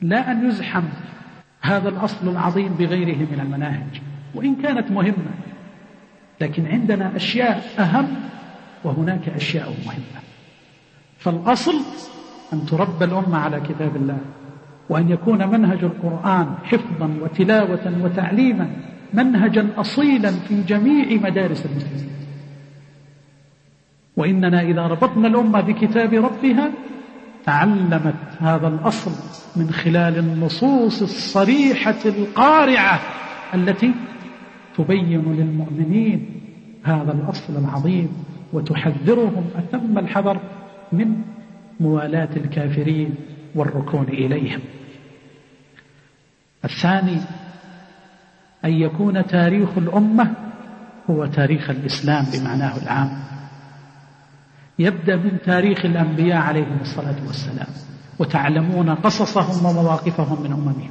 لا أن يزحم هذا الأصل العظيم بغيره من المناهج، وإن كانت مهمة، لكن عندنا أشياء أهم وهناك أشياء مهمة. فالأصل أن تربى الأمة على كتاب الله، وأن يكون منهج القرآن حفظا وتلاوة وتعليما منهجا أصيلا في جميع مدارس المسلمين. وإننا إذا ربطنا الأمة بكتاب ربها تعلمت هذا الأصل من خلال النصوص الصريحة القارعة التي تبين للمؤمنين هذا الأصل العظيم وتحذرهم أتم الحذر من موالاة الكافرين والركون إليهم. الثاني أن يكون تاريخ الأمة هو تاريخ الإسلام بمعناه العام، يبدأ من تاريخ الأنبياء عليهم الصلاة والسلام، وتعلمون قصصهم ومواقفهم من أممهم،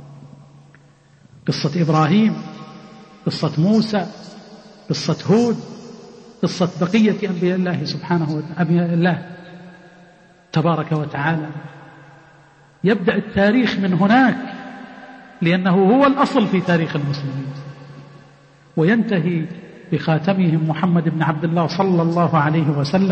قصة إبراهيم، قصة موسى، قصة هود، قصة بقية أنبياء الله سبحانه وتعالى الله تبارك وتعالى. يبدأ التاريخ من هناك لأنه هو الأصل في تاريخ المسلمين، وينتهي بخاتمهم محمد بن عبد الله صلى الله عليه وسلم.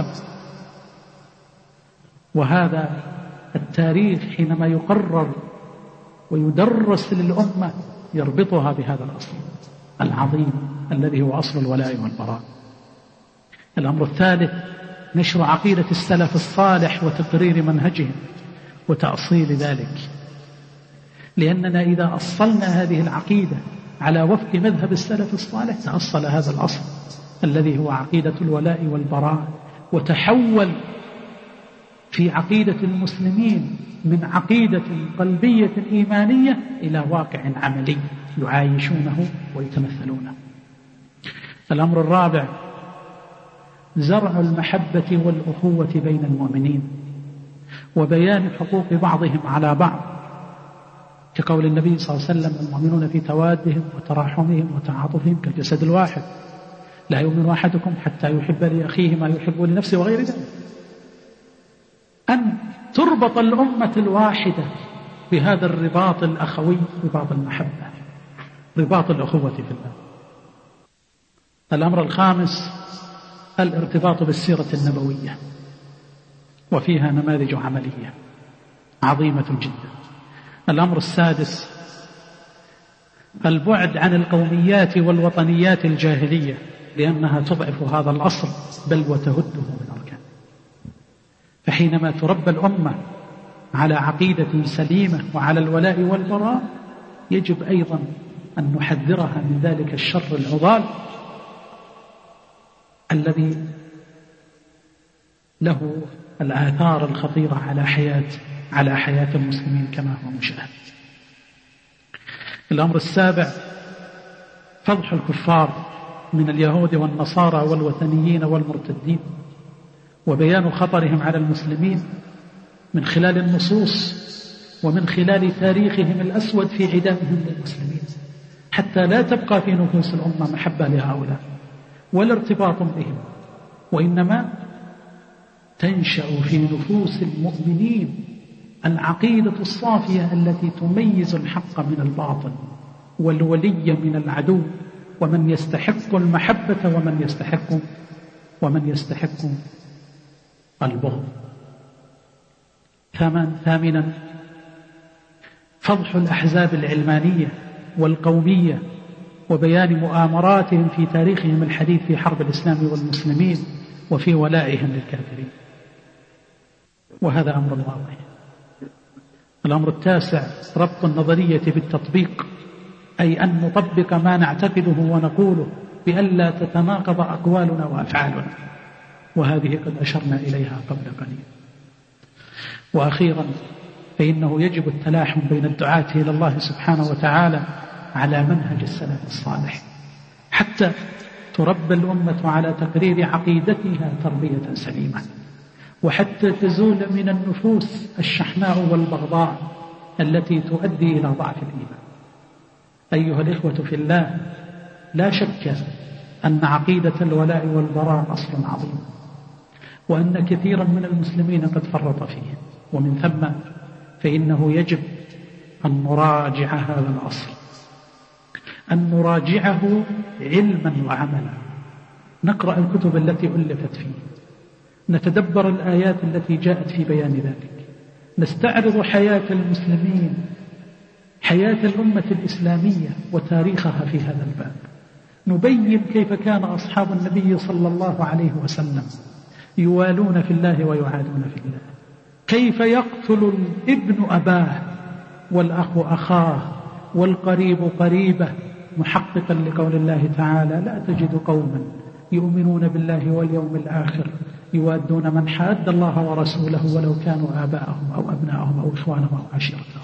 وهذا التاريخ حينما يقرر ويدرس للأمة يربطها بهذا الأصل العظيم الذي هو أصل الولاء والبراء. الأمر الثالث نشر عقيدة السلف الصالح وتقرير منهجهم وتأصيل ذلك، لأننا إذا أصلنا هذه العقيدة على وفق مذهب السلف الصالح تأصل هذا الأصل الذي هو عقيدة الولاء والبراء، وتحول في عقيدة المسلمين من عقيدة قلبية إيمانية إلى واقع عملي يعايشونه ويتمثلونه. الأمر الرابع زرع المحبة والأخوة بين المؤمنين، وبيان حقوق بعضهم على بعض، كقول النبي صلى الله عليه وسلم: المؤمنون في توادهم وتراحمهم وتعاطفهم كالجسد الواحد، لا يؤمن أحدكم حتى يحب لأخيه ما يحب لنفسه، وغير ذلك. أن تربط الأمة الواحدة بهذا الرباط الأخوي، رباط المحبة، رباط الأخوة في الله. الأمر الخامس الارتباط بالسيرة النبوية، وفيها نماذج عملية عظيمة جدا. الأمر السادس البعد عن القوميات والوطنيات الجاهلية، لأنها تضعف هذا الأصل بل وتهده من أركانه. فحينما تربى الأمة على عقيدة سليمة وعلى الولاء والبراء يجب أيضا أن نحذرها من ذلك الشر العضال الذي له الآثار الخطيرة على حياة المسلمين كما هو مشاهد. الأمر السابع فضح الكفار من اليهود والنصارى والوثنيين والمرتدين، وبيان خطرهم على المسلمين من خلال النصوص ومن خلال تاريخهم الأسود في عدائهم للمسلمين، حتى لا تبقى في نفوس الأمة محبة لهؤلاء ولا ارتباط بهم، وإنما تنشأ في نفوس المؤمنين العقيدة الصافية التي تميز الحق من الباطل والولي من العدو، ومن يستحق المحبة ومن يستحق البغض. ثامنا فضح الأحزاب العلمانية والقومية، وبيان مؤامراتهم في تاريخهم الحديث في حرب الإسلام والمسلمين وفي ولائهم للكافرين، وهذا أمر واضح. الأمر التاسع ربط النظرية بالتطبيق، أي أن نطبق ما نعتقده ونقوله بألا تتناقض أقوالنا وأفعالنا، وهذه قد أشرنا إليها قبل قليل. وأخيرا فإنه يجب التلاحم بين الدعاة إلى الله سبحانه وتعالى على منهج السلف الصالح، حتى تربى الأمة على تقرير عقيدتها تربية سليمة، وحتى تزول من النفوس الشحناء والبغضاء التي تؤدي إلى ضعف الإيمان. أيها الإخوة في الله، لا شك أن عقيدة الولاء والبراء أصل عظيم، وأن كثيرا من المسلمين قد فرط فيه، ومن ثم فإنه يجب أن نراجع هذا الأصل، أن نراجعه علما وعملا، نقرأ الكتب التي ألفت فيه، نتدبر الآيات التي جاءت في بيان ذلك، نستعرض حياة المسلمين، حياة الأمة الإسلامية وتاريخها في هذا الباب، نبين كيف كان أصحاب النبي صلى الله عليه وسلم يوالون في الله ويعادون في الله، كيف يقتل الابن أباه والأخ أخاه والقريب قريبه، محققا لقول الله تعالى: لا تجد قوما يؤمنون بالله واليوم الآخر يوادون من حاد الله ورسوله ولو كانوا آباءهم أو أبناءهم أو إخوانهم أو عشيرتهم.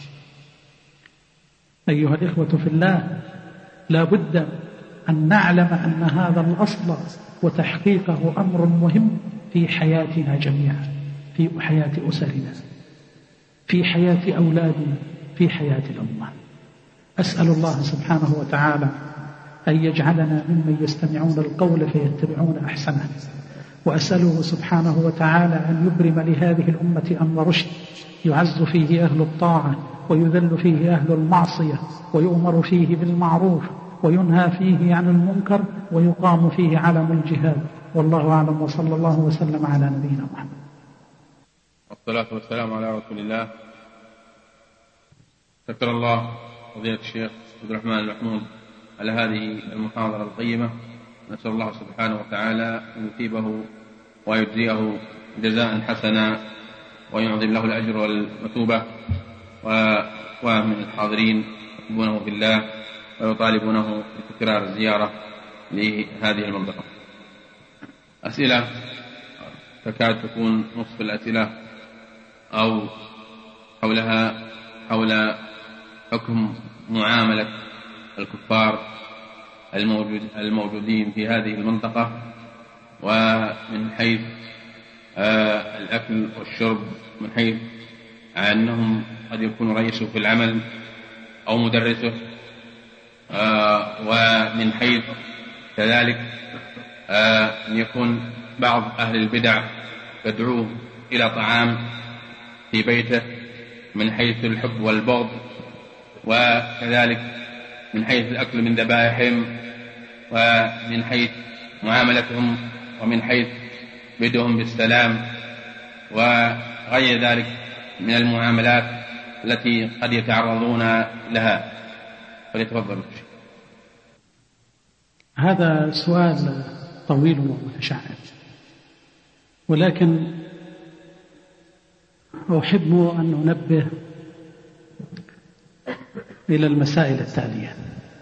أيها الإخوة في الله، لا بد أن نعلم أن هذا الأصل وتحقيقه أمر مهم في حياتنا جميعا، في حياة أسرنا، في حياة أولادنا، في حياة الأمة. أسأل الله سبحانه وتعالى أن يجعلنا ممن يستمعون القول فيتبعون أحسنه، وأسأله سبحانه وتعالى أن يبرم لهذه الأمة أمر رشد يعز فيه أهل الطاعة ويذل فيه أهل المعصية، ويؤمر فيه بالمعروف وينهى فيه عن المنكر، ويقام فيه علم الجهاد. والله أعلم، وصلى الله وسلم على نبينا محمد. والصلاة والسلام على رسول الله. شكر الله فضيلة الشيخ عبد الرحمن المحمود على هذه المحاضرة القيمة، نسأل الله سبحانه وتعالى أن يثيبه ويجزيه جزاء حسنا ويعظم له الأجر والمثوبة، ومن الحاضرين يحبونه بالله ويطالبونه بتكرار الزيارة لهذه المنطقة. أسئلة تكاد تكون نصف الأسئلة أو حولها حول حكم معاملة الكفار الموجودين في هذه المنطقة، ومن حيث الأكل والشرب، من حيث أنهم قد يكون رئيسه في العمل أو مدرسه، ومن حيث كذلك أن يكون بعض أهل البدع يدعوه إلى طعام في بيته من حيث الحب والبغض، وكذلك من حيث الأكل من ذبائحهم، ومن حيث معاملتهم، ومن حيث بدهم بالسلام، وغير ذلك من المعاملات التي قد يتعرضون لها. فليتفضل. هذا سؤال طويل ومتشعب، ولكن أحب أن ننبه إلى المسائل التالية.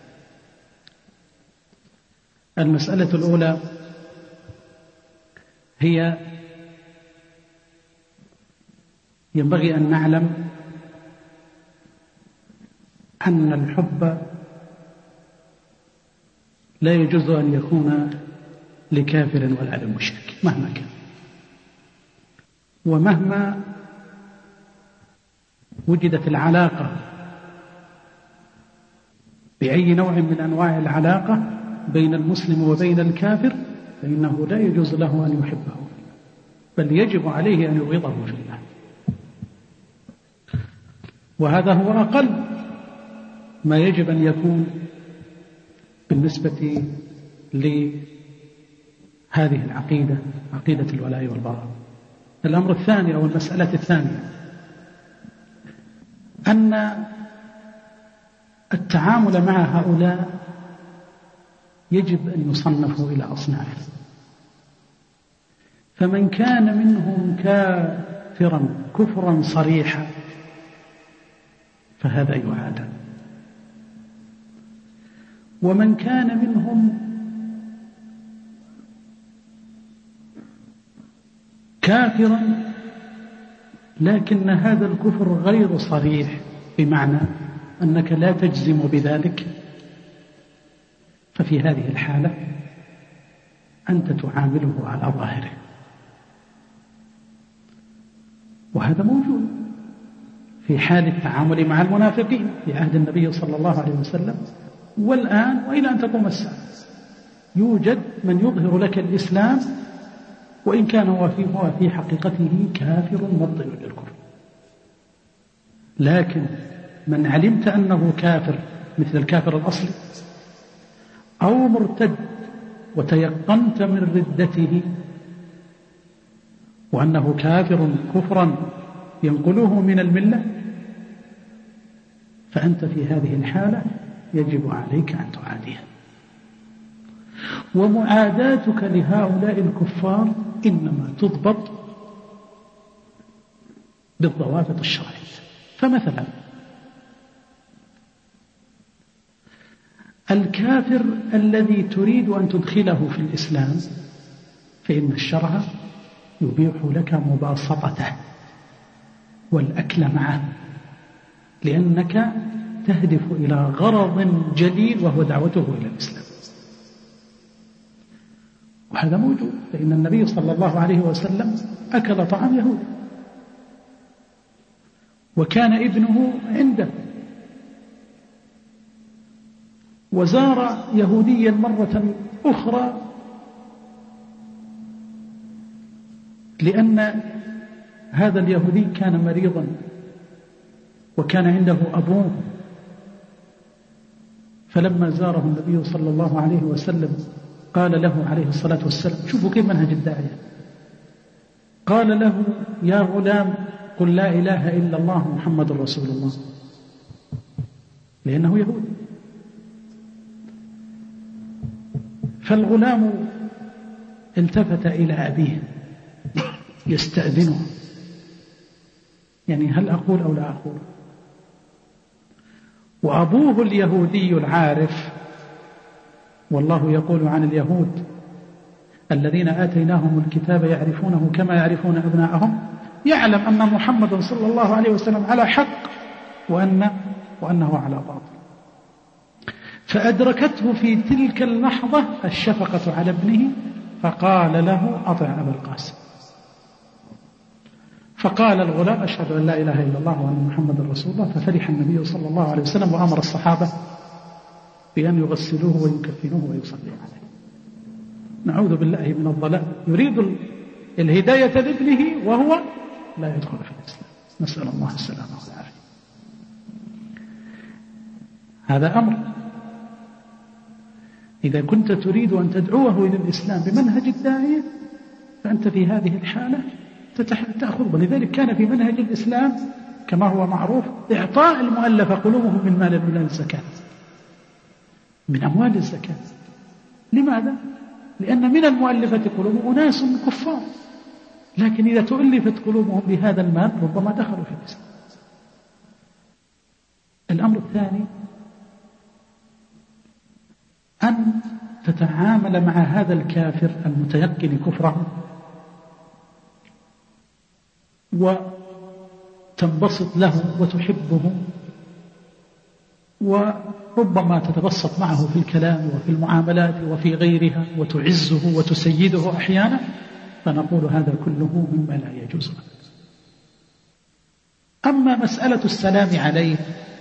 المسألة الأولى هي ينبغي أن نعلم أن الحب لا يجوز أن يكون لكافر ولا لمشرك مهما كان، ومهما وجدت العلاقة بأي نوع من أنواع العلاقة بين المسلم وبين الكافر، فإنه لا يجوز له أن يحبه، بل يجب عليه أن يبغضه في الله. وهذا هو أقل ما يجب أن يكون بالنسبة لهذه العقيدة، عقيدة الولاء والبراء. الأمر الثاني أو المسألة الثانية أن التعامل مع هؤلاء يجب أن يصنفوا إلى أصناف، فمن كان منهم كافرا كفرا صريحا فهذا يعادى، ومن كان منهم كافرا لكن هذا الكفر غير صريح، بمعنى أنك لا تجزم بذلك، ففي هذه الحالة أنت تعامله على ظاهره، وهذا موجود في حال التعامل مع المنافقين في عهد النبي صلى الله عليه وسلم، والآن وإلى أن تقوم الساعة يوجد من يظهر لك الإسلام وإن كان هو في حقيقته كافر مبطل للكفر، لكن من علمت أنه كافر مثل الكافر الأصلي أو مرتد وتيقنت من ردته وأنه كافر كفرا ينقله من الملة، فأنت في هذه الحالة يجب عليك أن تعاديه. ومعاداتك لهؤلاء الكفار إنما تضبط بالضوابط الشرعية. فمثلا الكافر الذي تريد أن تدخله في الإسلام فإن الشرع يبيح لك مباسطته والأكل معه، لأنك تهدف إلى غرض جليل وهو دعوته إلى الإسلام، وهذا موجود. فإن النبي صلى الله عليه وسلم أكل طعام يهود، وكان ابنه عنده، وزار يهوديا مرة أخرى لأن هذا اليهودي كان مريضا وكان عنده أبوه، فلما زاره النبي صلى الله عليه وسلم قال له عليه الصلاة والسلام، شوفوا كيف منهج الداعية، قال له: يا غلام قل لا إله إلا الله محمد رسول الله، لأنه يهودي. فالغلام التفت إلى أبيه يستأذنه، يعني هل أقول أو لا أقول؟ وأبوه اليهودي العارف، والله يقول عن اليهود: الذين آتيناهم الكتاب يعرفونه كما يعرفون أبناءهم، يعلم أن محمد صلى الله عليه وسلم على حق وأنه على باطل. فأدركته في تلك اللحظة الشفقة على ابنه، فقال له: أطع أبا القاسم. فقال الغلام: أشهد أن لا إله إلا الله وأن محمد رسول الله. ففرح النبي صلى الله عليه وسلم وأمر الصحابة بأن يغسلوه ويكفنوه ويصلوا عليه. نعوذ بالله من الضلال، يريد الهداية لابنه وهو لا يدخل في الإسلام، نسأل الله السلامة والعافية. هذا أمر. إذا كنت تريد أن تدعوه إلى الإسلام بمنهج الداعية فأنت في هذه الحالة تأخذ. ولذلك كان في منهج الإسلام كما هو معروف إعطاء المؤلف قلوبهم من مال الزكاة، من أموال الزكاة. لماذا؟ لأن من المؤلفة قلوبهم أناس كفار، لكن إذا تؤلفت قلوبهم بهذا المال ربما دخلوا في الإسلام. الأمر الثاني أن تتعامل مع هذا الكافر المتيقن كفره وتنبسط له وتحبه، وربما تتبسط معه في الكلام وفي المعاملات وفي غيرها وتعزه وتسيده أحيانا، فنقول هذا كله مما لا يجوز. أما مسألة السلام عليه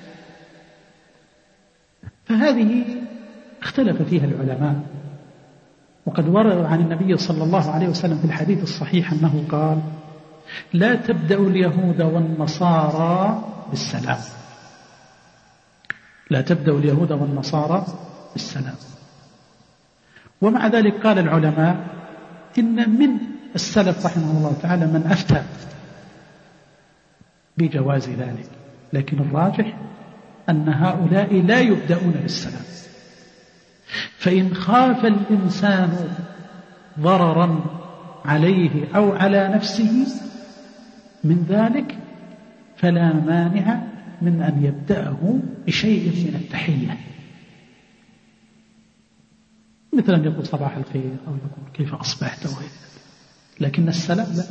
فهذه اختلف فيها العلماء، وقد ورد عن النبي صلى الله عليه وسلم في الحديث الصحيح أنه قال: لا تبدأوا اليهود والنصارى بالسلام، لا تبدأوا اليهود والنصارى بالسلام. ومع ذلك قال العلماء إن من السلف رحمه الله تعالى من أفتى بجواز ذلك، لكن الراجح أن هؤلاء لا يبدأون بالسلام. فإن خاف الإنسان ضررا عليه أو على نفسه من ذلك فلا مانع من أن يبدأه بشيء من التحية، مثل أن يقول صباح الخير أو يقول كيف أصبحت أو غير، لكن السلام لا،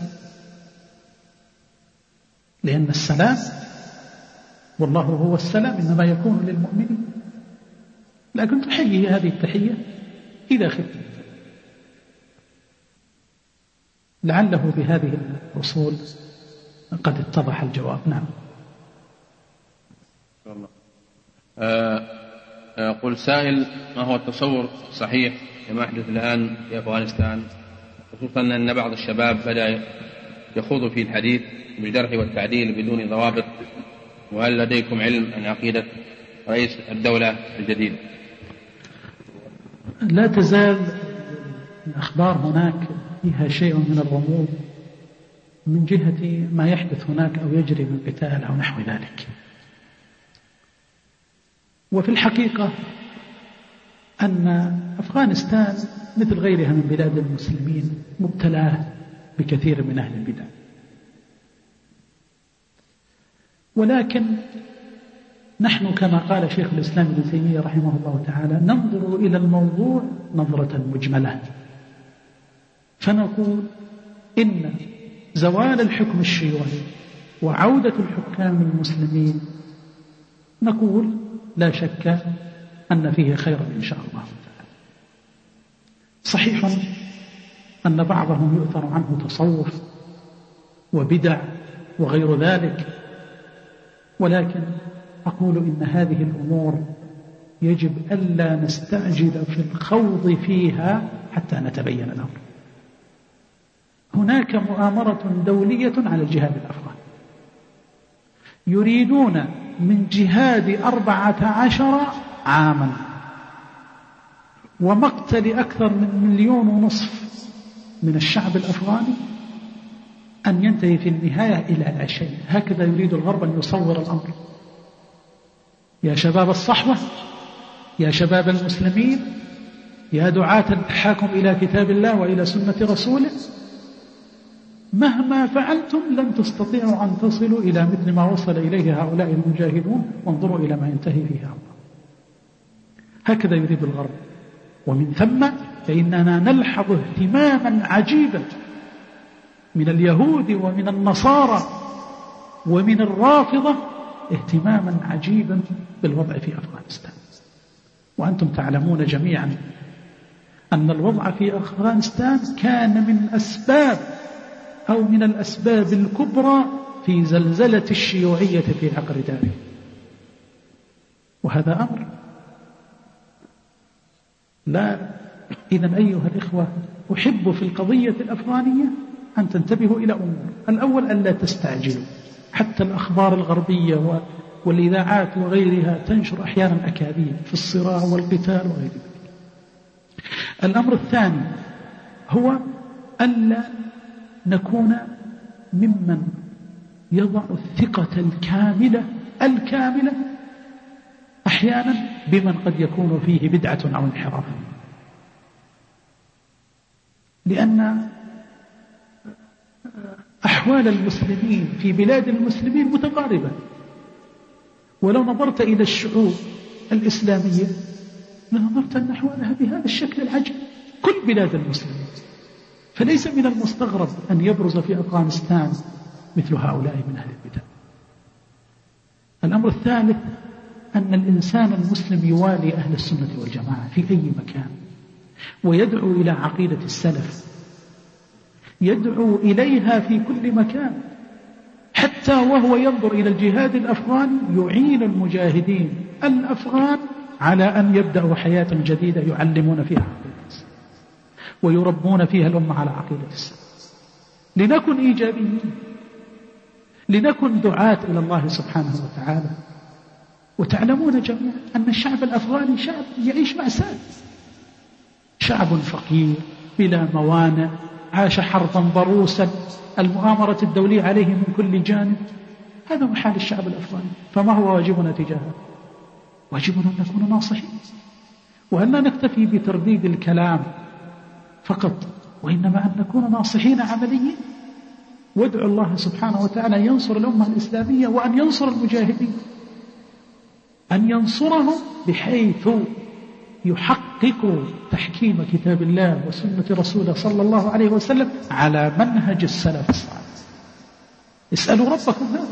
لأن السلام والله هو السلام إنما يكون للمؤمنين، لكن تحيي هذه التحية إذا خفت. لعله بهذه الأصول قد اتضح الجواب. نعم. يقول سائل: ما هو التصور الصحيح لما يحدث الآن في أفغانستان، خصوصا أن بعض الشباب بدأ يخوض في الحديث بالجرح والتعديل بدون ضوابط وهل لديكم علم عن عقيدة رئيس الدولة الجديد؟ لا تزال الأخبار هناك فيها شيء من الغموض من جهة ما يحدث هناك أو يجري من قتال أو نحو ذلك. وفي الحقيقة أن أفغانستان مثل غيرها من بلاد المسلمين مبتلاه بكثير من أهل البدع، ولكن نحن كما قال شيخ الإسلام ابن تيمية رحمه الله تعالى ننظر إلى الموضوع نظرة مجملة، فنقول إن زوال الحكم الشيوعي وعودة الحكام المسلمين نقول لا شك أن فيه خيرا إن شاء الله تعالى. صحيح أن بعضهم يؤثر عنه تصوف وبدع وغير ذلك، ولكن أقول إن هذه الأمور يجب ألا نستعجل في الخوض فيها حتى نتبين الأمر. هناك مؤامرة دولية على الجهاد الأفغاني، يريدون من جهاد 14 عاما ومقتل أكثر من 1.5 مليون من الشعب الأفغاني أن ينتهي في النهاية إلى لا شيء. هكذا يريد الغرب أن يصور الأمر. يا شباب الصحوة، يا شباب المسلمين، يا دعاة التحاكم إلى كتاب الله وإلى سنة رسوله، مهما فعلتم لن تستطيعوا أن تصلوا إلى مثل ما وصل إليه هؤلاء المجاهدون، وانظروا إلى ما ينتهي فيه أمر. هكذا يريد الغرب، ومن ثم فإننا نلحظ اهتماما عجيبا من اليهود ومن النصارى ومن الرافضة، اهتماما عجيبا بالوضع في أفغانستان. وأنتم تعلمون جميعا أن الوضع في أفغانستان كان من أسباب أو من الأسباب الكبرى في زلزلة الشيوعية في عقر داره، وهذا أمر لا. إذن أيها الإخوة، أحب في القضية الأفغانية أن تنتبهوا إلى أمور. الأول أن لا تستعجلوا، حتى الأخبار الغربية والإذاعات وغيرها تنشر أحيانا أكاذيب في الصراع والقتال وغير ذلك. الأمر الثاني هو ألا نكون ممن يضع الثقة الكاملة أحيانا بمن قد يكون فيه بدعة أو انحراف، لأن أحوال المسلمين في بلاد المسلمين متقاربة. ولو نظرت إلى الشعوب الإسلامية لنظرت أن أحوالها بهذا الشكل العجيب، كل بلاد المسلمين. فليس من المستغرب أن يبرز في أفغانستان مثل هؤلاء من أهل البدع. الأمر الثالث أن الإنسان المسلم يوالي أهل السنة والجماعة في أي مكان، ويدعو إلى عقيدة السلف، يدعو إليها في كل مكان، حتى وهو ينظر إلى الجهاد الأفغاني يعين المجاهدين الأفغان على أن يبدأوا حياة جديدة يعلمون فيها عقيدة السلف ويربون فيها الأمة على عقيدة السلف، لنكن إيجابيين، لنكن دعاة إلى الله سبحانه وتعالى. وتعلمون جميعا أن الشعب الأفغاني شعب يعيش مأساة، شعب فقير بلا موانع، عاش حربا ضروسا، المؤامرة الدولية عليه من كل جانب. هذا هو حال الشعب الأفغاني. فما هو واجبنا تجاهه؟ واجبنا أن نكون ناصحين، وأن لا نكتفي بترديد الكلام فقط، وإنما أن نكون ناصحين عمليين. وادعو الله سبحانه وتعالى ينصر الأمة الإسلامية وأن ينصر المجاهدين، أن ينصرهم بحيث يحقق تحكيم كتاب الله وسنة رسوله صلى الله عليه وسلم على منهج السلف الصالح. اسألوا ربكم هذا،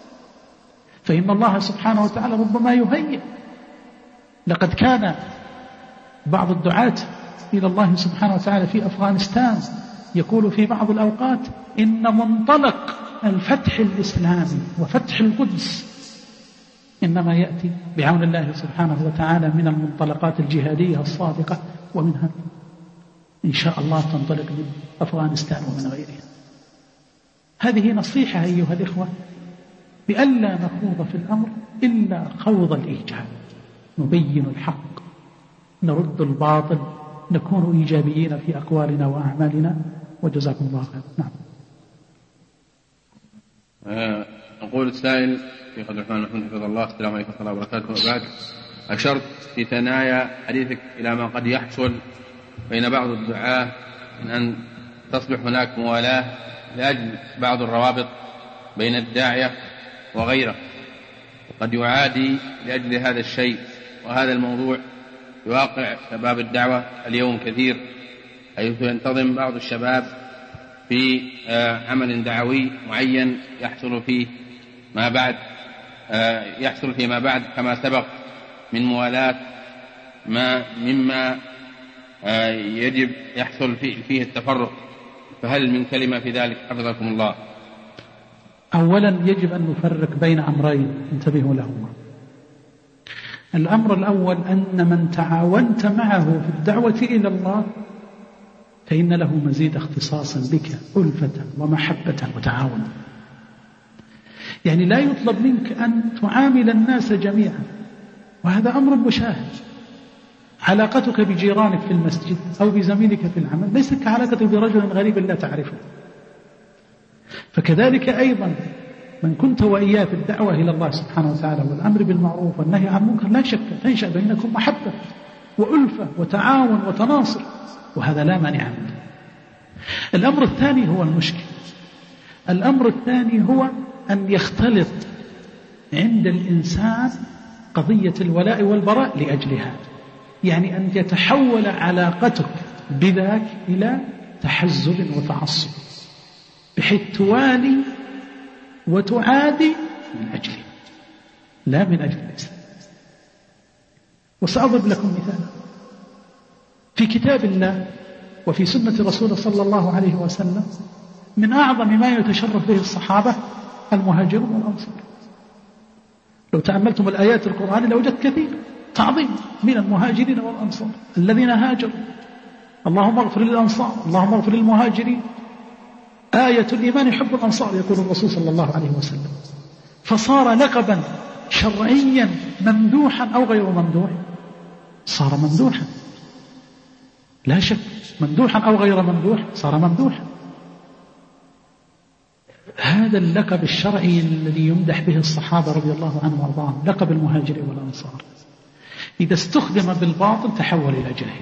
فإن الله سبحانه وتعالى ربما يهيئ. لقد كان بعض الدعاة إلى الله سبحانه وتعالى في أفغانستان يقول في بعض الأوقات إن منطلق الفتح الإسلامي وفتح القدس إنما يأتي بعون الله سبحانه وتعالى من المنطلقات الجهادية الصادقة، ومنها إن شاء الله تنطلق من أفغانستان ومن غيرها. هذه نصيحة أيها الإخوة بألا نخوض في الأمر إلا خوض الإيجاب، نبين الحق، نرد الباطل، نكون إيجابيين في أقوالنا وأعمالنا. وجزاكم الله خير. نعم. أقول السائل شيخ عبد الرحمن محمود حفظه الله، السلام عليكم ورحمة الله وبركاته. وبعد، أشرت في ثنايا حديثك إلى ما قد يحصل بين بعض الدعاة من أن تصبح هناك موالاة لأجل بعض الروابط بين الداعية وغيره، وقد يعادي لأجل هذا الشيء. وهذا الموضوع يواقع شباب الدعوة اليوم كثير، حيث ينتظم بعض الشباب في عمل دعوي معين يحصل فيه ما بعد كما سبق من موالاة مما يجب يحصل فيه التفرق. فهل من كلمة في ذلك حفظكم الله؟ أولا يجب أن نفرق بين أمرين انتبهوا لهما. الأمر الأول أن من تعاونت معه في الدعوة إلى الله فإن له مزيد اختصاصا بك، ألفة ومحبة وتعاون. يعني لا يطلب منك أن تعامل الناس جميعا، وهذا أمر مشاهد. علاقتك بجيرانك في المسجد أو بزميلك في العمل ليست كعلاقتك برجل غريب لا تعرفه. فكذلك أيضا من كنت وإياه في الدعوة إلى الله سبحانه وتعالى والأمر بالمعروف والنهي عن المنكر، لا شك تنشأ بينكم محبة وألفة وتعاون وتناصر، وهذا لا مانع منه. الأمر الثاني هو المشكل. الأمر الثاني هو أن يختلط عند الإنسان قضية الولاء والبراء لأجلها، يعني أن يتحول علاقتك بذاك إلى تحزب وتعصب، بحيث توالي وتعادي من أجله لا من أجل الإسلام. وسأضرب لكم مثالا في كتاب الله وفي سنة رسول صلى الله عليه وسلم. من أعظم ما يتشرف به الصحابة المهاجرون والأنصار. لو تأملتم الآيات القرآن لوجدت كثير تعظيم من المهاجرين والأنصار الذين هاجروا. اللهم اغفر للأنصار، اللهم اغفر للمهاجرين. آية الإيمان حب الأنصار يقول الرسول صلى الله عليه وسلم. فصار لقبا شرعيا ممدوحا أو غير ممدوح؟ صار ممدوحا لا شك، ممدوحا أو غير ممدوح صار ممدوحا. هذا اللقب الشرعي الذي يمدح به الصحابة رضي الله عنهم وارضاهم، لقب المهاجرين والأنصار، إذا استخدم بالباطل تحول إلى جاهل.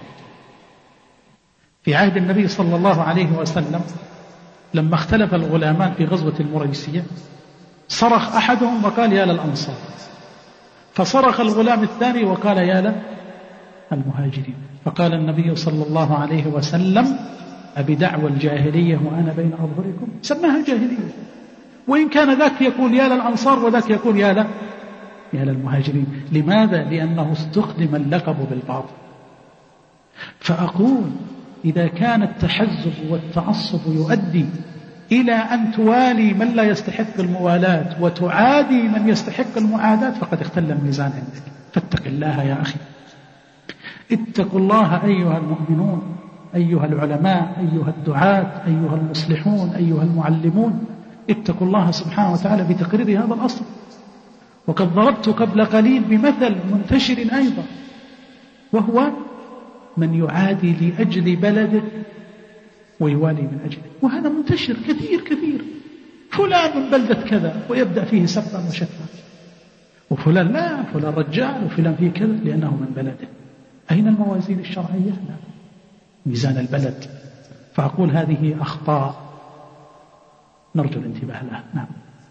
في عهد النبي صلى الله عليه وسلم لما اختلف الغلامان في غزوة المريسية، صرخ أحدهم وقال يا للأنصار، فصرخ الغلام الثاني وقال يا للمهاجرين. فقال النبي صلى الله عليه وسلم أبدعوى الجاهلية وأنا بين أظهركم؟ سماها جاهلية، وإن كان ذاك يقول يا للأنصار وذاك يقول يا للمهاجرين. لماذا؟ لأنه استخدم اللقب بالباطل. فأقول إذا كان التحزب والتعصب يؤدي إلى أن توالي من لا يستحق الموالاة وتعادي من يستحق المعاداة فقد اختل الميزان عندك. فاتق الله يا أخي، اتقوا الله أيها المؤمنون، أيها العلماء، أيها الدعاة، أيها المصلحون، أيها المعلمون، اتقوا الله سبحانه وتعالى بتقرير هذا الأصل. وقد ضربت قبل قليل بمثل منتشر أيضا، وهو من يعادي لأجل بلده ويوالي من أجله، وهذا منتشر كثير. فلان من بلدة كذا ويبدأ فيه سبا وشتما، وفلان لا، فلان رجال وفلان فيه كذا لأنه من بلده. أين الموازين الشرعية؟ لا، ميزان البلد. فأقول هذه أخطاء نرجو الانتباه لها. نعم.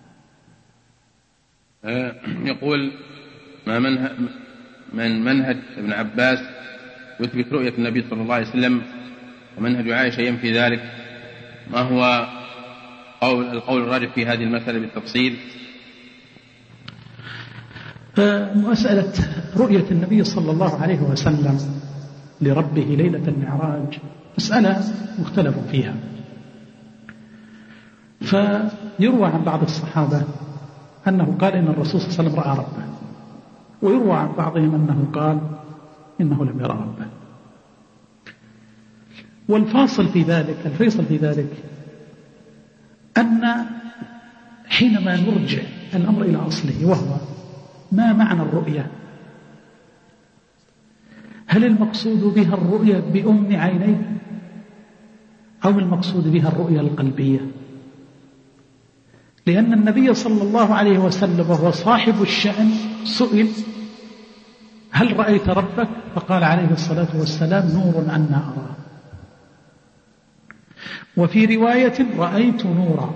يقول ما من منهج ابن عباس يثبت رؤية النبي صلى الله عليه وسلم ومنهج عائشة ينفي ذلك، ما هو القول الراجح في هذه المسألة بالتفصيل؟ مسألة رؤية النبي صلى الله عليه وسلم لربه ليلة المعراج مسألة مختلف فيها. فيروى عن بعض الصحابة أنه قال إن الرسول صلى الله عليه وسلم رأى ربه، ويروى عن بعضهم أنه قال إنه لم يرى ربه. والفيصل في ذلك أن حينما نرجع الأمر إلى أصله، وهو ما معنى الرؤية؟ هل المقصود بها الرؤية بأم عينيه، أو المقصود بها الرؤية القلبية؟ لأن النبي صلى الله عليه وسلم وهو صاحب الشأن سئل: هل رأيت ربك؟ فقال عليه الصلاة والسلام: نور أنا أراه. وفي رواية: رأيت نورا.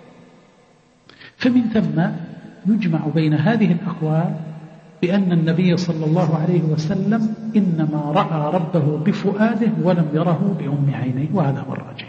فمن ثم يجمع بين هذه الأقوال بأن النبي صلى الله عليه وسلم إنما رأى ربه بفؤاده ولم يره بأم عينيه، وهذا هو الراجح.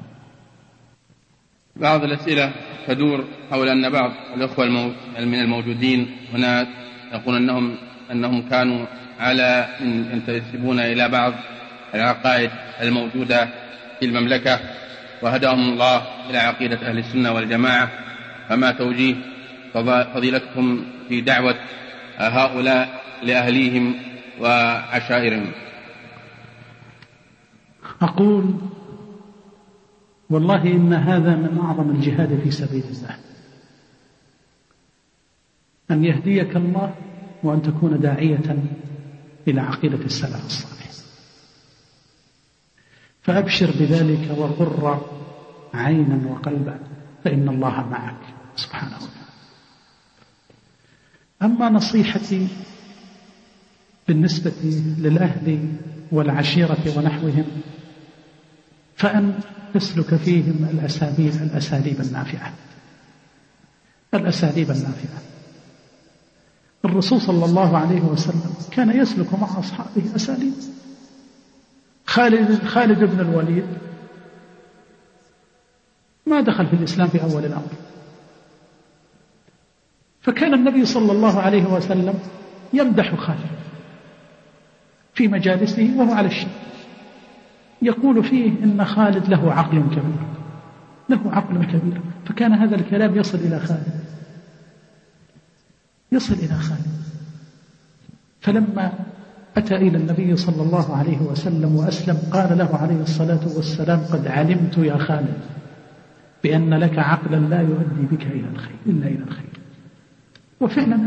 بعض الأسئلة تدور حول أن بعض الأخوة من الموجودين هنا يقول أنهم كانوا على ينتسبون إلى بعض العقائد الموجودة في المملكة، وهداهم الله إلى عقيدة أهل السنة والجماعة، فما توجيه فضيلتكم في دعوة هؤلاء لأهليهم وعشائرهم؟ أقول: والله إن هذا من أعظم الجهاد في سبيل الله، أن يهديك الله وأن تكون داعية إلى عقيدة السلف الصالح، فأبشر بذلك وقر عينا وقلبا، فإن الله معك سبحانه وتعالى. أما نصيحتي بالنسبة للأهل والعشيرة ونحوهم، فأن تسلك فيهم الأساليب النافعة. الأساليب النافعة. الرسول صلى الله عليه وسلم كان يسلك مع أصحابه أساليب. خالد بن الوليد ما دخل في الإسلام في أول الأمر، فكان النبي صلى الله عليه وسلم يمدح خالد في مجالسه وهو على الشيء، يقول فيه إن خالد له عقل كبير، فكان هذا الكلام يصل إلى خالد. فلما أتى إلى النبي صلى الله عليه وسلم وأسلم قال له عليه الصلاة والسلام: قد علمت يا خالد بأن لك عقلا لا يؤدي بك إلا إلى الخير. وفعلا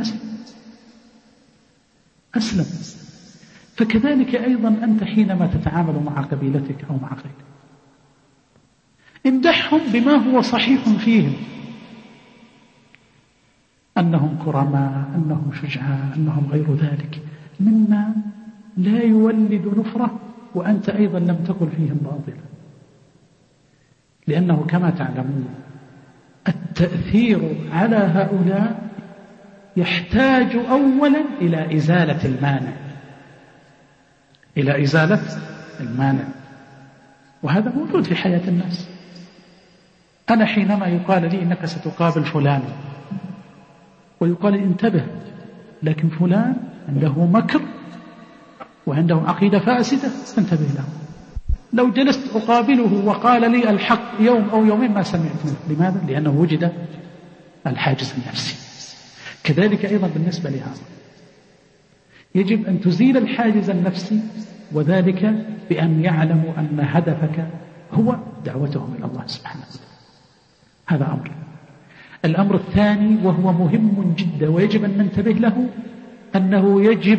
أسلم. فكذلك أيضا أنت حينما تتعامل مع قبيلتك أو مع غيرك، امدحهم بما هو صحيح فيهم، أنهم كرماء، أنهم شجعاء، أنهم غير ذلك، مما لا يولد نفرة وأنت أيضا لم تقل فيهم باطلا. لأنه كما تعلمون التأثير على هؤلاء يحتاج أولا إلى إزالة المانع، وهذا موجود في حياة الناس. أنا حينما يقال لي إنك ستقابل فلان ويقال لي انتبه، لكن فلان عنده مكر وعنده عقيدة فاسدة، فانتبه له. لو جلست أقابله وقال لي الحق يوم أو يومين ما سمعت منه. لماذا؟ لأنه وجد الحاجز النفسي. كذلك أيضا بالنسبة لهذا يجب أن تزيل الحاجز النفسي، وذلك بأن يعلموا أن هدفك هو دعوتهم إلى الله سبحانه وتعالى. هذا أمر. الأمر الثاني وهو مهم جدا ويجب أن ننتبه له، أنه يجب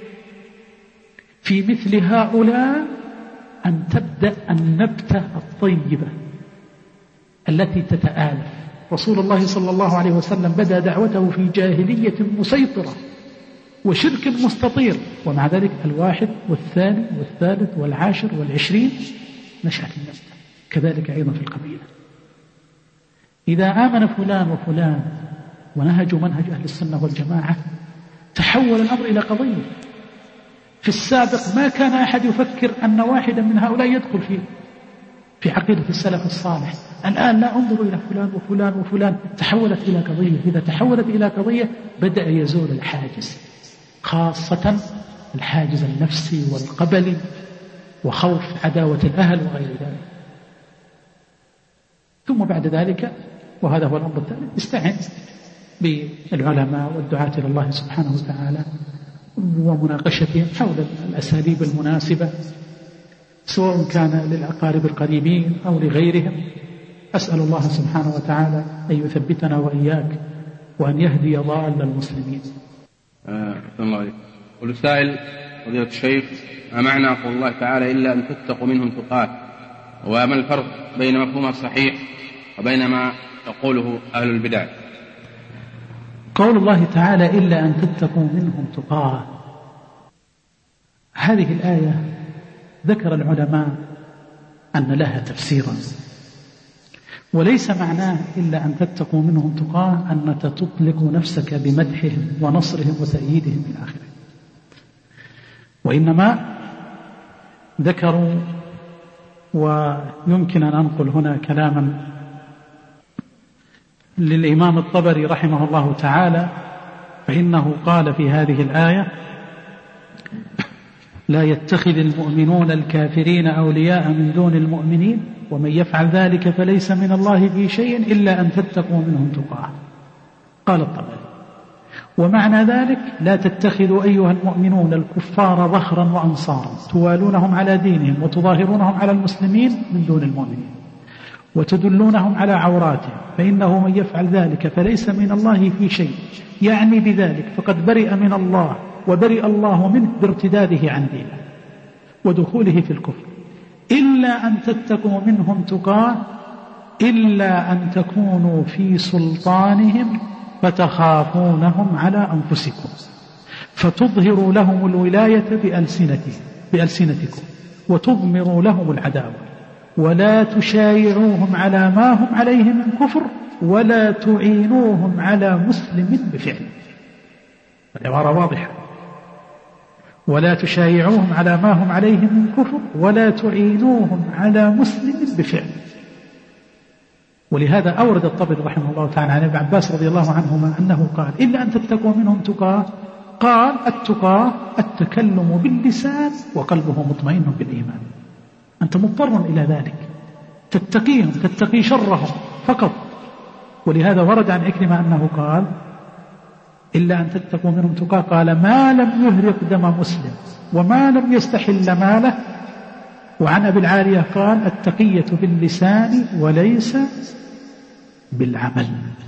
في مثل هؤلاء أن تبدأ النبتة الطيبة التي تتآلف. رسول الله صلى الله عليه وسلم بدأ دعوته في جاهلية مسيطرة وشرك مستطير، ومع ذلك 1 والثاني والثالث والعاشر والعشرين نشأت النبتة. كذلك أيضا في القبيلة، إذا آمن فلان وفلان ونهجوا منهج أهل السنة والجماعة تحول الأمر إلى قضية. في السابق ما كان أحد يفكر أن واحدا من هؤلاء يدخل في عقيدة السلف الصالح. الآن لا أنظر إلى فلان وفلان وفلان، تحولت إلى قضية. إذا تحولت إلى قضية بدأ يزول الحاجز، خاصة الحاجز النفسي والقبلي وخوف عداوة الأهل وغير ذلك. ثم بعد ذلك، وهذا هو الأمر الثالث، استعن بالعلماء والدعاة إلى الله سبحانه وتعالى ومناقشتهم حول الأساليب المناسبة، سواء كان للأقارب القريبين أو لغيرهم. أسأل الله سبحانه وتعالى أن يثبتنا وإياك وأن يهدي ضال المسلمين. الله عليك. والسائل فضيلة الشيخ: ما معنى قول الله تعالى إلا أن تتقوا منهم تقاه؟ وما الفرق بين مفهوم الصحيح وبين ما يقوله أهل البدع؟ قول الله تعالى إلا أن تتقوا منهم تقاه، هذه الآية ذكر العلماء أن لها تفسيرا، وليس معناه إلا أن تتقوا منهم تقاه أنك تطلق نفسك بمدحهم ونصرهم وتأييدهم إلى آخره، وإنما ذكروا، ويمكن أن أنقل هنا كلاما للإمام الطبري رحمه الله تعالى، فإنه قال في هذه الآية: لا يتخذ المؤمنون الكافرين أولياء من دون المؤمنين ومن يفعل ذلك فليس من الله في شيء إلا أن تتقوا منهم تقاه. قال الطبري: ومعنى ذلك لا تتخذوا أيها المؤمنون الكفار ظهرا وأنصارا توالونهم على دينهم وتظاهرونهم على المسلمين من دون المؤمنين وتدلونهم على عوراتهم، فإنه من يفعل ذلك فليس من الله في شيء، يعني بذلك فقد برئ من الله وبرئ الله منه بارتداده عن دينه ودخوله في الكفر، إلا أن تتقوا منهم تقاه، إلا أن تكونوا في سلطانهم فتخافونهم على أنفسكم فتظهروا لهم الولاية بألسنتكم وتضمروا لهم العداوة، ولا تشايعوهم على ما هم عليه من كفر ولا تعينوهم على مسلم بفعل. العبارة واضحة: ولا تشايعوهم على ما هم عليه من كفر ولا تعينوهم على مسلم بفعل. ولهذا أورد الطبري رحمه الله تعالى عن ابن عباس رضي الله عنهما أنه قال: إلا أن تتقوا منهم تقاه. قال: التقاه التكلم باللسان وقلبه مطمئن بالإيمان. أنت مضطر إلى ذلك، تتقيهم، تتقي شرهم فقط. ولهذا ورد عن إكرمة أنه قال: إلا أن تتقوا منهم تقاه، قال: ما لم يهرق دم مسلم وما لم يستحل ماله. وعن أبي العالية قال: التقية باللسان وليس بالعمل.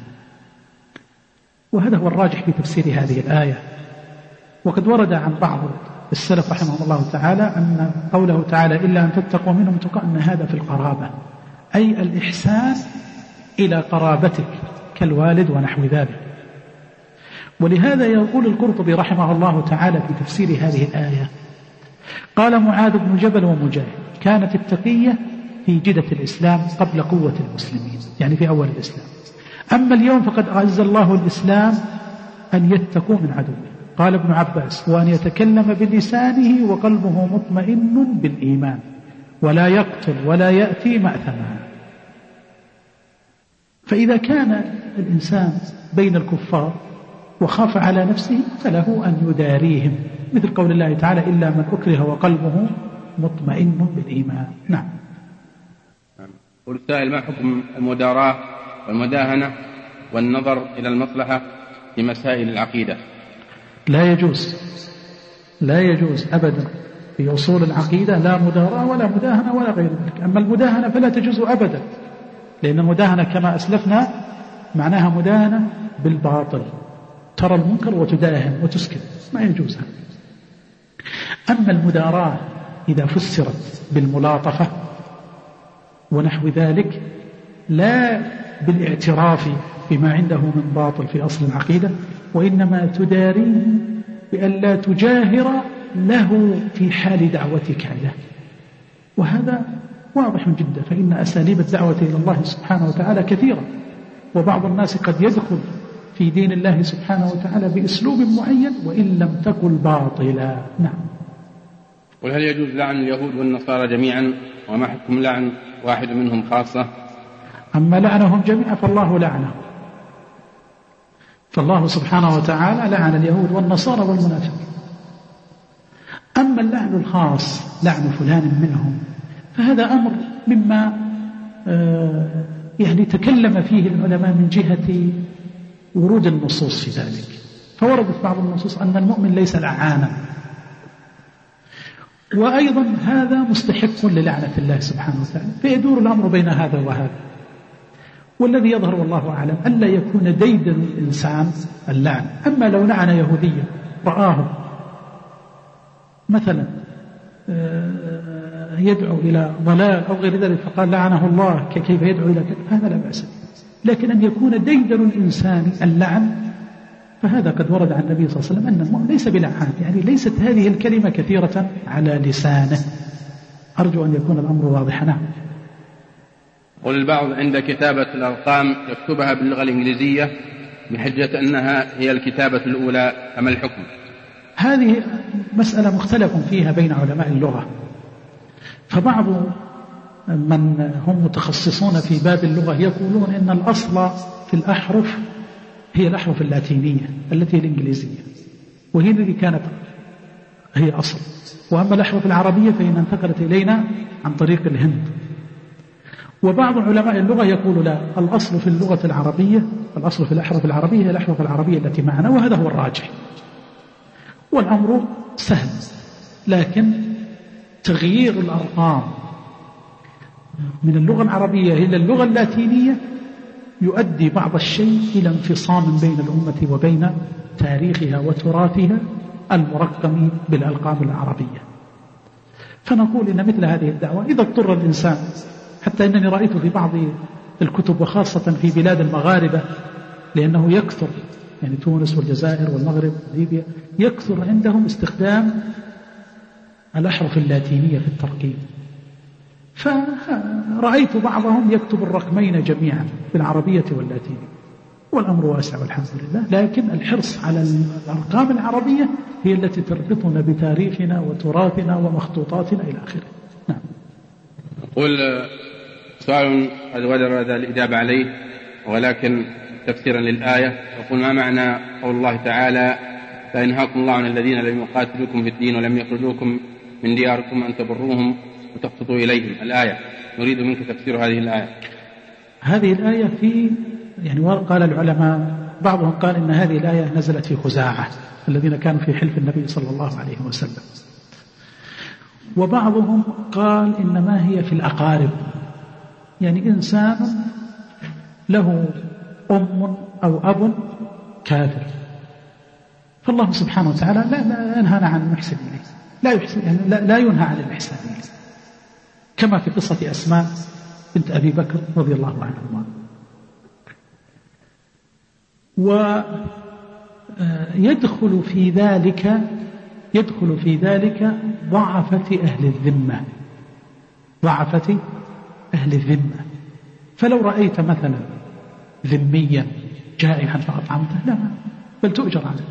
وهذا هو الراجح في تفسير هذه الآية. وقد ورد عن بعض السلف رحمه الله تعالى أن قوله تعالى إلا أن تتقوا منهم تقاه أن هذا في القرابة، أي الإحسان إلى قرابتك كالوالد ونحو ذلك. ولهذا يقول القرطبي رحمه الله تعالى في تفسير هذه الآية: قال معاذ بن جبل ومجاهد: كانت التقية في جدة الإسلام قبل قوة المسلمين، يعني في أول الإسلام. أما اليوم فقد أعز الله الإسلام أن يتقوا من عدوه. قال ابن عباس: وأن يتكلم بلسانه وقلبه مطمئن بالإيمان ولا يقتل ولا يأتي مأثما. فإذا كان الإنسان بين الكفار وخاف على نفسه فله أن يداريهم، مثل قول الله تعالى: إلا من أكره وقلبه مطمئن بالإيمان. نعم. والسائل: ما حكم المداراة والمداهنة والنظر إلى المصلحة في مسائل العقيدة؟ لا يجوز أبدا في أصول العقيدة، لا مداراة ولا مداهنة ولا غير ذلك. أما المداهنة فلا تجوز أبدا، لأن المداهنة كما أسلفنا معناها مداهنة بالباطل، ترى المنكر وتداهن وتسكت، ما يجوز هذا. أما المداراة إذا فسرت بالملاطفة ونحو ذلك، لا بالاعتراف بما عنده من باطل في أصل العقيدة، وإنما تداريه بأن لا تجاهر له في حال دعوتك له. وهذا واضح جدا، فإن أساليب الدعوة إلى الله سبحانه وتعالى كثيرة، وبعض الناس قد يدخل في دين الله سبحانه وتعالى بأسلوب معين وإن لم تكن باطلا. نعم. وهل يجوز لعن اليهود والنصارى جميعا، وما حكم لعن واحد منهم خاصة؟ أما لعنهم جميعا فالله لعنهم، فالله سبحانه وتعالى لعن اليهود والنصارى والمنافقين. أما اللعن الخاص، لعن فلان منهم، فهذا أمر مما يعني تكلم فيه العلماء من جهة ورود النصوص في ذلك. فوردت بعض النصوص أن المؤمن ليس لعانا، وأيضا هذا مستحق للعنة الله سبحانه وتعالى، فيدور الأمر بين هذا وهذا. والذي يظهر والله أعلم ألا يكون ديدن الإنسان اللعن. أما لو لعن يهوديا رآه مثلا يدعو إلى ضلال أو غير ذلك فقال لعنه الله كيف يدعو إلى كذا، هذا لا بأس. لكن أن يكون ديدن الإنسان اللعن فهذا قد ورد عن النبي صلى الله عليه وسلم أن المؤمن ليس بلعان، يعني ليست هذه الكلمة كثيرة على لسانه. أرجو أن يكون الأمر واضحا. نعم. قل البعض عند كتابة الأرقام يكتبها باللغة الإنجليزية بحجة أنها هي الكتابة الأولى، أما الحكم؟ هذه مسألة مختلف فيها بين علماء اللغة، فبعض من هم متخصصون في باب اللغة يقولون إن الأصل في الأحرف هي الأحرف اللاتينية التي هي الإنجليزية، وهي التي كانت هي أصل، وأما الأحرف العربية فإن انتقلت إلينا عن طريق الهند. وبعض علماء اللغة يقول لا، الأصل في اللغة العربية، الأصل في الأحرف العربية هي الأحرف العربية التي معنا، وهذا هو الراجح. والأمر سهل، لكن تغيير الأرقام من اللغة العربية إلى اللغة اللاتينية يؤدي بعض الشيء إلى انفصام بين الأمة وبين تاريخها وتراثها المرقم بالألقاب العربية. فنقول إن مثل هذه الدعوة إذا اضطر الإنسان، حتى إنني رأيت في بعض الكتب وخاصة في بلاد المغاربة، لأنه يكثر يعني تونس والجزائر والمغرب وليبيا يكثر عندهم استخدام الأحرف اللاتينية في الترقيم، فرأيت بعضهم يكتب الرقمين جميعا بالعربية واللاتينية، والأمر واسع والحمد لله. لكن الحرص على الأرقام العربية هي التي تربطنا بتاريخنا وتراثنا ومخطوطاتنا إلى آخره. نعم. أقول سؤال قد ودر هذا الإجابة عليه، ولكن تفسيرا للآية، يقول ما معنى قول الله تعالى لا ينهاكم الله عن الذين لم يقاتلوكم في الدين ولم يخرجوكم من دياركم أن تبروهم وتقسطوا إليهم؟ الآية نريد منك تفسير هذه الآية. هذه الآية في يعني قال العلماء بعضهم قال إن هذه الآية نزلت في خزاعة الذين كانوا في حلف النبي صلى الله عليه وسلم، وبعضهم قال إنما هي في الأقارب، يعني إنسان له أم أو أب كافر، فالله سبحانه وتعالى لا ينهانا عن المحسن إليه، لا يحسن يعني لا ينهى عن الإحسان إليه، كما في قصة أسماء بنت أبي بكر رضي الله عنهما. ويدخل في ذلك ضعفة أهل الذمة، ضعفة أهل الذمة. فلو رأيت مثلا ذميا جائعا فأطعمته لا، بل تؤجر عليه.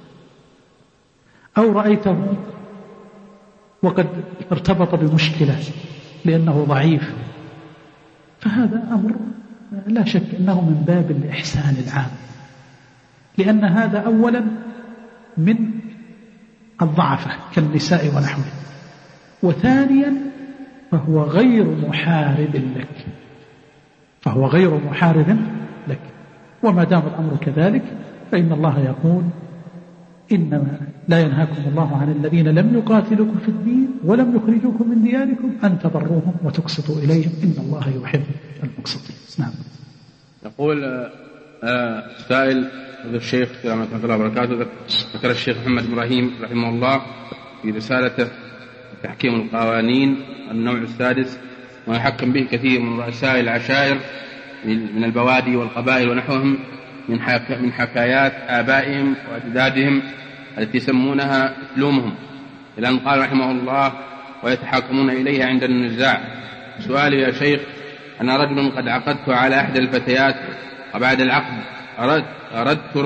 أو رأيته وقد ارتبط بمشكلة لأنه ضعيف، فهذا أمر لا شك أنه من باب الإحسان العام، لأن هذا أولا من الضعفة كالنساء ونحوه، وثانيا فهو غير محارب لك، فهو غير محارب لك. وما دام الأمر كذلك فإن الله يقول إنما لا ينهاكم الله عن الذين لم يقاتلوكم في الدين ولم يخرجوكم من دياركم أن تبروهم وتقسطوا إليهم إن الله يحب المقسطين. نعم. يقول سائل الشيخ ورحمة الله وبركاته، ذكر الشيخ محمد إبراهيم رحمه الله في رسالته تحكيم القوانين النوع السادس، ويحكم به كثير من رؤساء العشائر من البوادي والقبائل ونحوهم من حكايات آبائهم وأجدادهم التي يسمونها لومهم، إلى أن قال رحمه الله ويتحاكمون إليها عند النزاع. سؤالي يا شيخ، أنا رجل قد عقدت على إحدى الفتيات، وبعد العقد أردت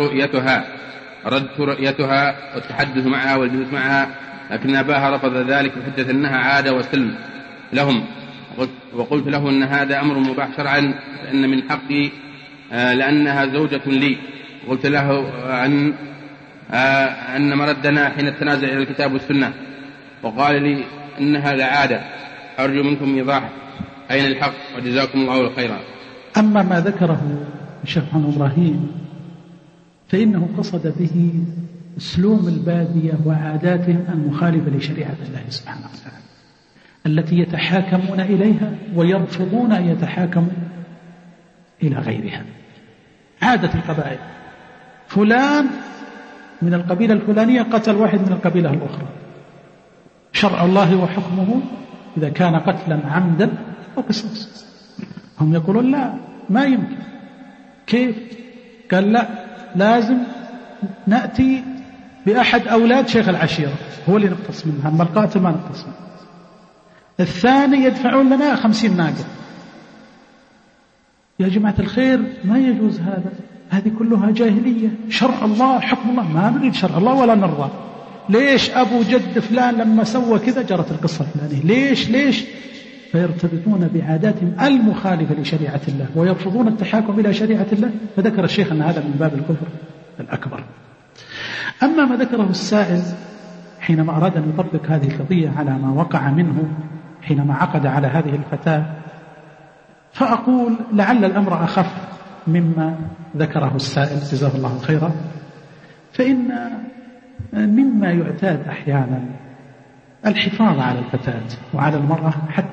رؤيتها والتحدث معها والجلوس معها، لكن أباها رفض ذلك بحجة أنها عادة وسلم لهم، وقلت له أن هذا أمر مباح شرعا فإن من حقي لأنها زوجة لي. قلت له أن مردنا حين التنازع إلى الكتاب والسنة، وقال لي أنها لعادة. أرجو منكم إيضاح أين الحق، وجزاكم الله خيرا. أما ما ذكره الشيخ محمد إبراهيم فإنه قصد به أسلوب البادية وعاداتهم المخالفة لشريعة الله سبحانه وتعالى التي يتحاكمون إليها ويرفضون أن يتحاكموا إلى غيرها. عادة القبائل، فلان من القبيلة الفلانية قتل واحد من القبيلة الأخرى، شرع الله وحكمه إذا كان قتلا عمدا أو قصاص. هم يقولون لا، ما يمكن. كيف؟ قال لا، لازم نأتي بأحد أولاد شيخ العشيرة هو اللي نقتص منها، أما القاتل ما نقتص منه. الثاني يدفعون لنا 50 ناقة. يا جماعة الخير، ما يجوز هذا، هذه كلها جاهلية. شرع الله حكم الله، ما نريد شرع الله ولا نرضى. ليش أبو جد فلان لما سوى كذا جرت القصة الفلانية؟ ليش فيرتبطون بعاداتهم المخالفة لشريعة الله ويرفضون التحاكم إلى شريعة الله. فذكر الشيخ أن هذا من باب الكفر الأكبر. أما ما ذكره السائل حينما أراد أن يطبق هذه القضية على ما وقع منه حينما عقد على هذه الفتاة، فأقول لعل الأمر أخف مما ذكره السائل جزاه الله خيرا. فإن مما يعتاد أحيانا الحفاظ على الفتاة وعلى المرأة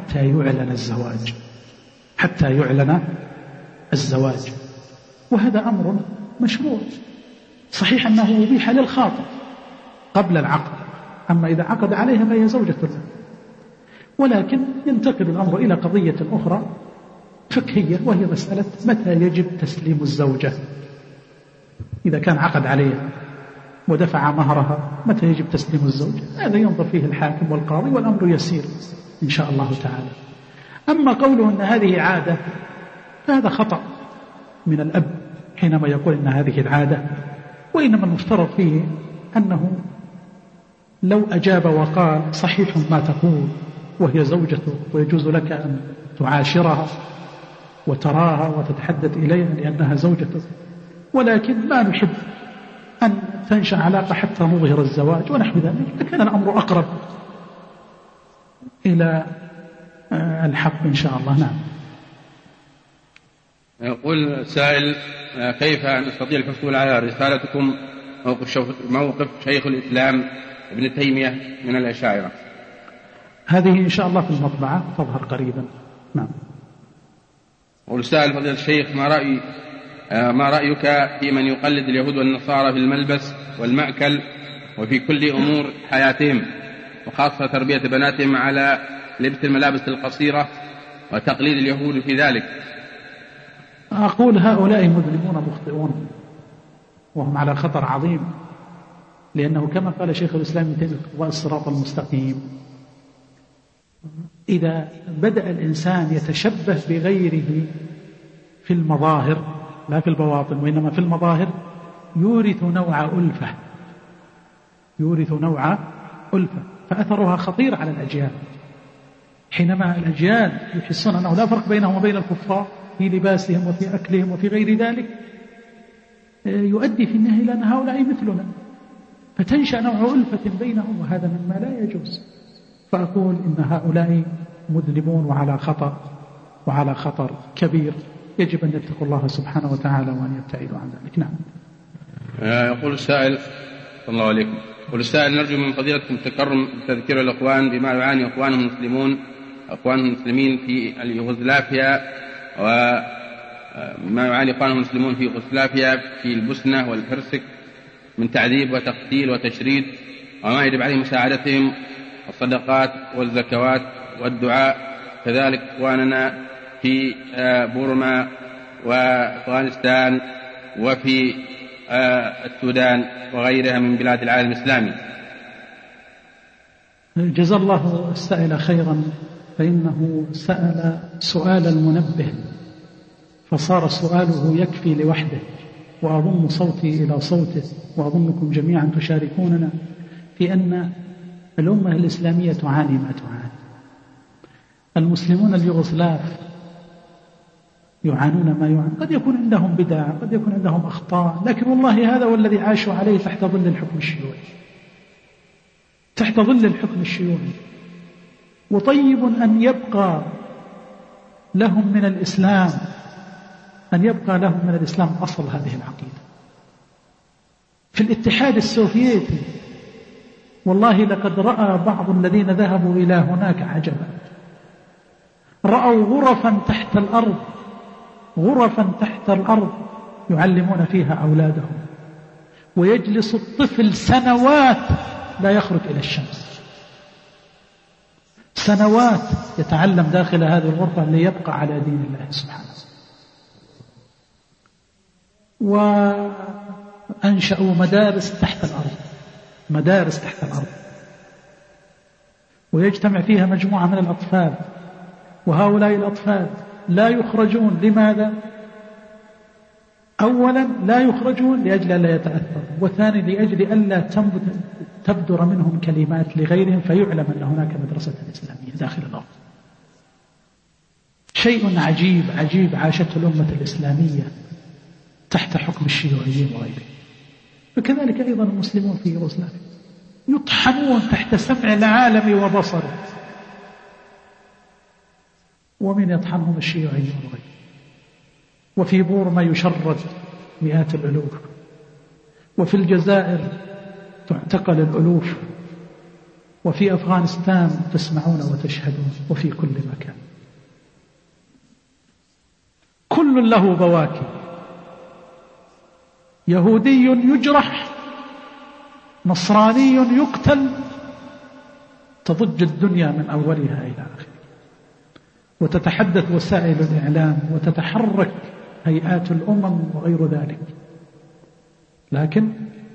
حتى يعلن الزواج، وهذا أمر مشروع. صحيح أنه أبيح للخاطب قبل العقد، أما إذا عقد عليها فهي زوجة له. ولكن ينتقل الأمر إلى قضية أخرى فقهية، وهي مسألة متى يجب تسليم الزوجة. إذا كان عقد عليها ودفع مهرها، متى يجب تسليم الزوجة؟ هذا ينظر فيه الحاكم والقاضي، والأمر يسير إن شاء الله تعالى. أما قوله أن هذه عادة، فهذا خطأ من الأب حينما يقول أن هذه العادة، وإنما المفترض فيه أنه لو أجاب وقال صحيح ما تقول وهي زوجته ويجوز لك أن تعاشرها وتراها وتتحدث إليها لأنها زوجته، ولكن ما نحب أن تنشأ علاقة حتى نظهر الزواج ونحو ذلك، لكن الأمر أقرب إلى الحق إن شاء الله. نعم. يقول السائل: كيف نستطيع الحصول على رسالتكم موقف شيخ الإسلام ابن تيمية من الأشاعرة؟ هذه إن شاء الله في المطبعة تظهر قريبا. نعم. والسائل: فضيلة الشيخ، ما رأيك في من يقلد اليهود والنصارى في الملبس والمأكل وفي كل أمور حياتهم، وخاصة تربية بناتهم على لبس الملابس القصيرة وتقليد اليهود في ذلك؟ أقول هؤلاء مذنبون مخطئون، وهم على خطر عظيم، لأنه كما قال شيخ الإسلام ابن تيمية الصراط المستقيم، إذا بدأ الإنسان يتشبه بغيره في المظاهر لا في البواطن وإنما في المظاهر، يورث نوع ألفة، فأثرها خطير على الأجيال. حينما الأجيال يحسون أنه لا فرق بينهم وبين الكفار في لباسهم وفي أكلهم وفي غير ذلك، يؤدي في النهاية إلى أن هؤلاء مثلنا، فتنشأ نوع ألفة بينهم، وهذا مما لا يجوز. فأقول إن هؤلاء مذنبون وعلى خطر كبير، يجب أن يتقوا الله سبحانه وتعالى وأن يبتعدوا عن ذلك. نعم. يقول السائل: صلى الله عليكم، يقول السائل: نرجو من فضيلتكم تكرم تذكير الإخوان بما يعاني أخوانهم المسلمين في اليوغوسلافيا، وما يعاني أخوانهم المسلمون في يوغوسلافيا في البوسنة والهرسك من تعذيب وتقتيل وتشريد، وما يجب عليه مساعدتهم الصدقات والزكوات والدعاء. كذلك إخواننا في بورما وأفغانستان وفي السودان وغيرها من بلاد العالم الإسلامي. جزا الله السائل خيرا، فإنه سأل سؤال المنبه، فصار سؤاله يكفي لوحده، وأضم صوتي إلى صوته، وأظنكم جميعا تشاركوننا في أن الأمة الإسلامية تعاني ما تعاني. المسلمون اليوغوسلاف يعانون ما يعانون، قد يكون عندهم بدع، قد يكون عندهم أخطاء، لكن والله هذا والذي عاشوا عليه تحت ظل الحكم الشيوعي. وطيب أن يبقى لهم من الإسلام أصل هذه العقيدة. في الاتحاد السوفيتي والله لقد رأى بعض الذين ذهبوا إلى هناك عجبا، رأوا غرفا تحت الأرض غرفا تحت الأرض يعلمون فيها أولادهم، ويجلس الطفل سنوات لا يخرج إلى الشمس، سنوات يتعلم داخل هذه الغرفة ليبقى على دين الله سبحانه. وأنشأوا مدارس تحت الأرض، مدارس تحت الأرض، ويجتمع فيها مجموعة من الأطفال، وهؤلاء الأطفال لا يخرجون. لماذا؟ أولا لا يخرجون لأجل ألا يتأثروا، وثاني لأجل ألا تبدر منهم كلمات لغيرهم فيعلم أن هناك مدرسة إسلامية داخل الأرض. شيء عجيب عجيب عاشته الأمة الإسلامية تحت حكم الشيوعيين وغيرهم. فكذلك أيضا المسلمون في يوغوسلافيا يطحنون تحت سمع العالم وبصره، ومن يطحنهم الشيوعيون وغيرهم. وفي بورما يشرد مئات الألوف، وفي الجزائر تعتقل الألوف، وفي أفغانستان تسمعون وتشهدون، وفي كل مكان. كل له بواكي، يهودي يجرح، نصراني يقتل، تضج الدنيا من أولها إلى آخرها، وتتحدث وسائل الإعلام، وتتحرك هيئات الأمم وغير ذلك. لكن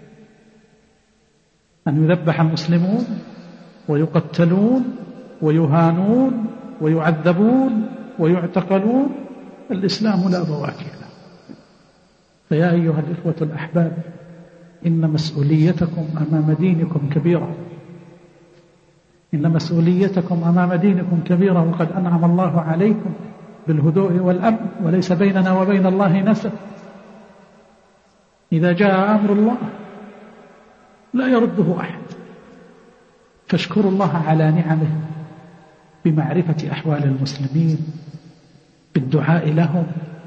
أن يذبح المسلمون ويقتلون ويهانون ويعذبون ويعتقلون، الإسلام لا بواكي له. فيا أيها الإخوة الأحباب، إن مسؤوليتكم أمام دينكم كبيرة، إن مسؤوليتكم أمام دينكم كبيرة، وقد أنعم الله عليكم بالهدوء والأمن، وليس بيننا وبين الله نسب. إذا جاء أمر الله لا يرده أحد، فاشكروا الله على نعمه بمعرفة أحوال المسلمين، بالدعاء لهم،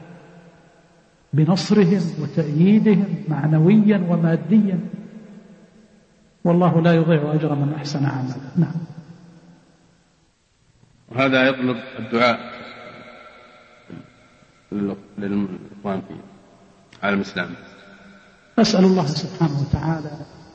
بنصرهم وتأييدهم معنويا وماديا، والله لا يضيع أجر من أحسن عملا. نعم. وهذا يطلب الدعاء للإخوان في العالم الإسلامي. أسأل الله سبحانه وتعالى،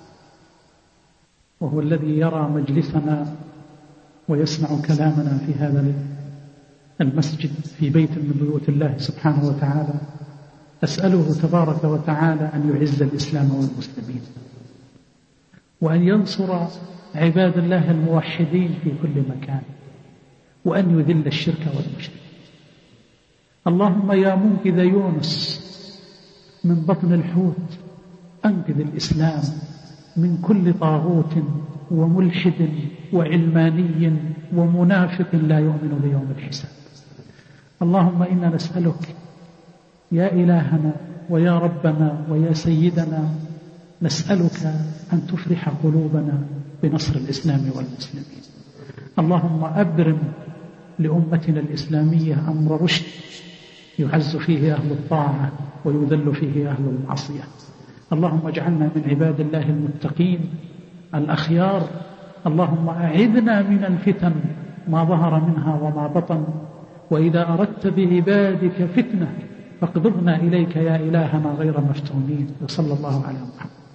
وهو الذي يرى مجلسنا ويسمع كلامنا في هذا المسجد في بيت من بيوت الله سبحانه وتعالى، أسأله تبارك وتعالى أن يعز الإسلام والمسلمين، وأن ينصر عباد الله الموحدين في كل مكان، وأن يذل الشرك والمشرك. اللهم يا منقذ يونس من بطن الحوت، أنقذ الإسلام من كل طاغوت وملحد وعلماني ومنافق لا يؤمن بيوم الحساب. اللهم إنا نسألك يا إلهنا ويا ربنا ويا سيدنا، نسألك أن تفرح قلوبنا بنصر الإسلام والمسلمين. اللهم أبرم لأمتنا الإسلامية أمر رشد يعز فيه أهل الطاعة ويذل فيه أهل المعصية. اللهم اجعلنا من عباد الله المتقين الأخيار. اللهم أعذنا من الفتن ما ظهر منها وما بطن، وإذا أردت بعبادك فتنة فاقبضنا إليك يا إلهنا غير مفتونين. وصلى الله على محمد.